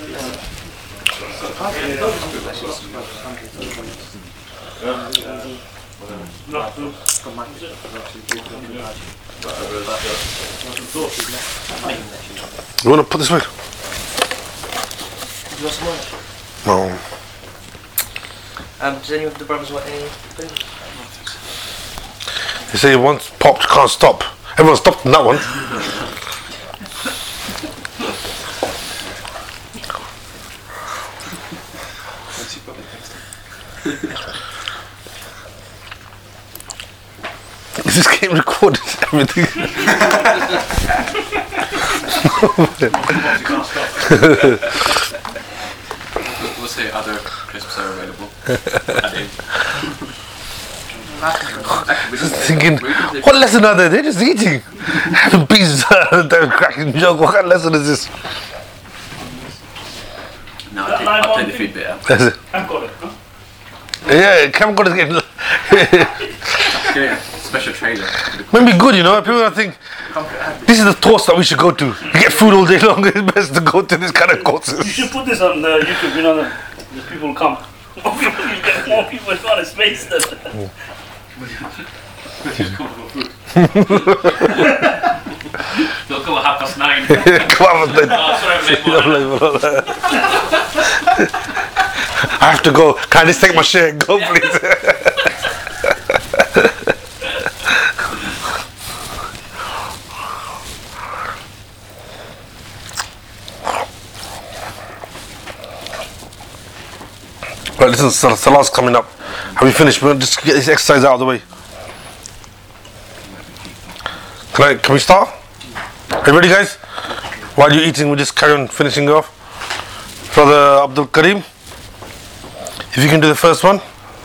You want to put this way? You want some more? No. Um, does any of the brothers want any food? You say once popped, can't stop. Everyone stopped in that one. Is this game recorded? Everything. We'll say other crisps are available. Just thinking, what lesson are they? They're just eating. Having pizza, they're cracking joke. What kind of lesson is this? No, I'll take, I'll take the feed bit out. That's it. I've got it, huh? Yeah, Camcorder is getting. Okay, special trailer. Maybe good, you know. People are think this is the course that we should go to. You get food all day long. It's best to go to this kind of You courses. should put this on uh, YouTube, you know, the, the people come. You get more people in one space than. They'll come at half past nine. Come on, then. Oh, sorry, mate. I have to go. Can I just take my share and go, please? Right, listen, Sal- Salah's coming up. Have we finished? We'll just get this exercise out of the way. Can I? Can we start? Are you ready, guys? While you're eating, we'll just carry on finishing off. Brother Abdul Karim, if you can do the first one.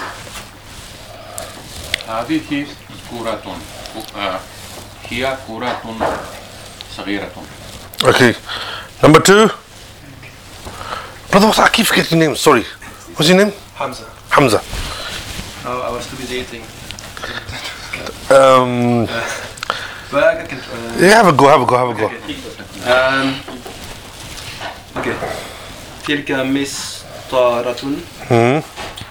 هذه كرة آه، هي كرة صغيرة. Okay. Number two. Brother, what's, I keep forgetting your name. Sorry. What's your name? Hamza. Hamza. Oh, I was too busy eating. Um, But I can. Uh, yeah, have a go. Have a go. Have a go. um, okay. تلك مسطرة. Hmm.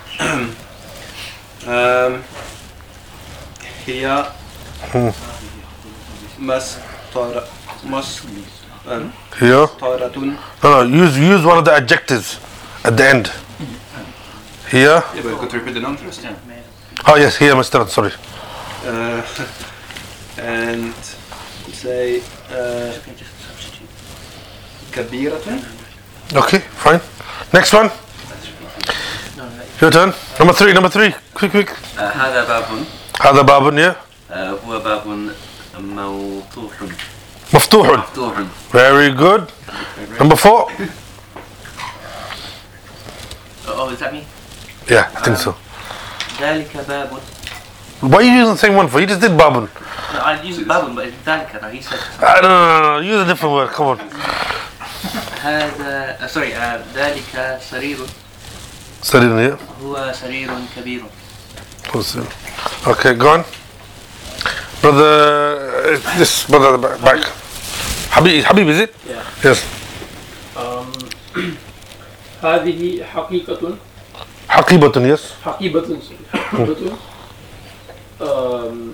um, هي مسطرة. مس. um, Here. مسطرة. No, no. Use use one of the adjectives at the end. Here. Yeah, but you could repeat the noun first. Oh yes, here, Mister. Sorry. Uh, and say uh, كبيرة. Okay, fine. Next one. Your turn. Number three. Number three. Quick, quick. آه، هذا باب هذا باب. Yeah. آه، هو باب موضوح مفتوح. مفتوح. Very good. Number four. Oh, is that me? Yeah, I think so. ذلك باب. Why are you using the same one for? You just did babun. No, I used باب, but it's ذلك. No, he said. Ah, no, no, no, no. Use a different word. Come on. هذا uh, sorry uh, ذلك سرير. Studying here. هو سرير كبير. Okay, go on. Brother, uh, this brother at the back. back. Habib, Habib, is it? Yeah. Yes. Um, هذه حقيقة حقيبة, yes. حقيبة حقيبة um,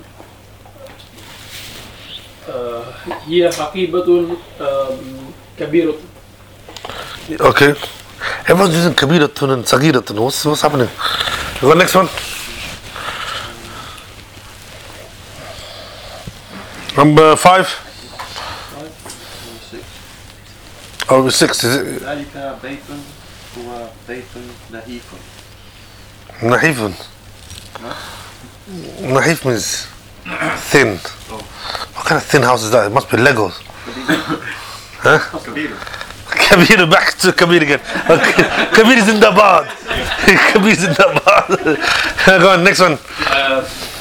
uh, هي حقيبة um, كبيرة. Okay. Everyone's using kabiratun and sagiratun. What's, what's happening? Go next one. Number five. Oh, six, is it? ذلك بيت هو بيت نهيف. Nahifun. Nahif means thin. What kind of thin house is that? It must be Legos. Huh? Kabir, back to Kabir again. Okay. Kabir is in the bad. Kabir is in the bad. Go on, next one. Uh,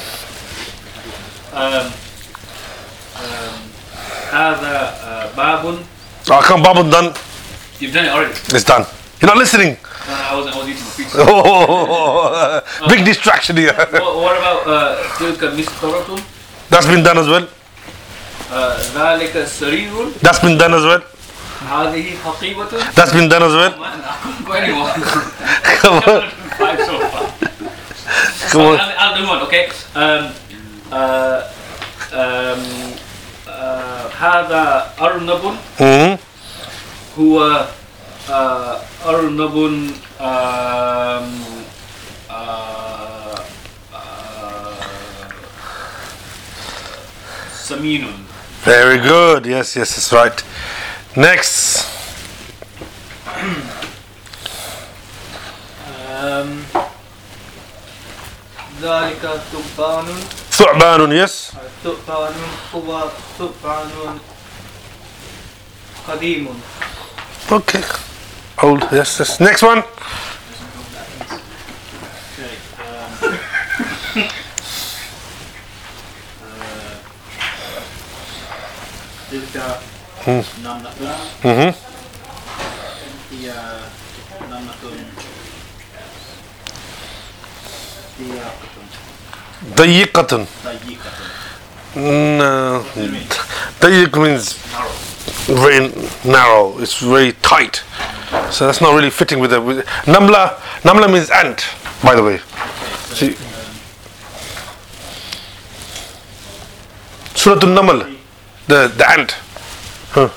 um, um, هذا uh, باب. Oh, come, Babun done. You've done it already. It's done. You're not listening. No, no, I wasn't. I was eating the pizza. Oh, big distraction here. what, what about uh, تلك مسطرة? That's been done as well. Uh, ذلك سرير. That's been done as well. هذه حقيبة. That's been done as well. Man, I couldn't go anyone. Come on. Five so far. Come on. I'll, I'll do one, okay? Um, uh, um, uh, هذا أرنب Mm-hmm. هو uh, أرنب um, uh, uh, سمين. Very good. Yes, yes, that's right. Next. Um, ذلك ثعبان. ثعبان, yes. ثعبان هو ثعبان قديم. Okay. Old, yes, yes. Next one. Okay. Um, تلك نملة Mm-hmm. هي نملة ضيقة ضيقة. ضيقة No. ضيق means very narrow. It's very tight. So that's not really fitting with the. With, namla. Namla means ant, by the way. See. Surah An-Naml, the the ant. Huh.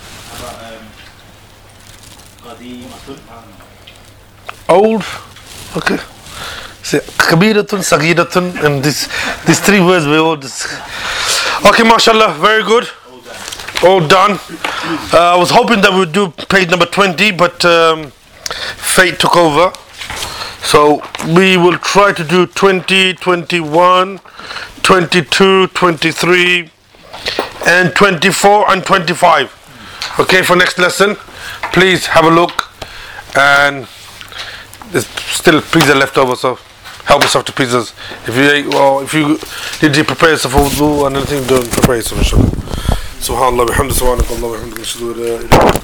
قديمة Old. Okay. See, kabiratun, sagiratun, and this these three words we all just. Okay, mashallah, very good. All done. Uh, I was hoping that we would do page number twenty, but um, fate took over. So we will try to do twenty, twenty-one, twenty-two, twenty-three, and twenty-four and twenty-five. Okay, for next lesson, please have a look. And there's still pizza left over, so help yourself to pizzas. If you ate, well, if you need to prepare yourself for wudu and anything, don't prepare yourself. Inshallah. سبحان الله وبحمده سبحانك اللهم وبحمدك نشهد ان لا اله الا انت